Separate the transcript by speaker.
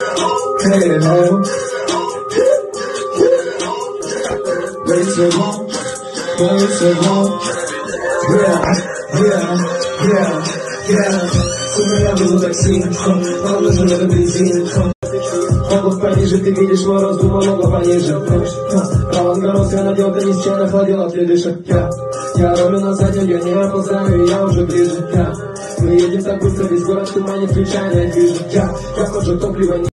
Speaker 1: Hey, no. Wait so long, wait so long. Yeah. Сумма я буду такси, правда же надо бензин. Воздух пониже, ты видишь мой рост, много пониже. Авангард я надел, ты ни с чем охладил, а ты дышишь. Я ролю на заднем, я не опоздаю, и я уже ближе. Мы едем так быстро, весь город в тумане, включая, я вижу. Я похоже топливо.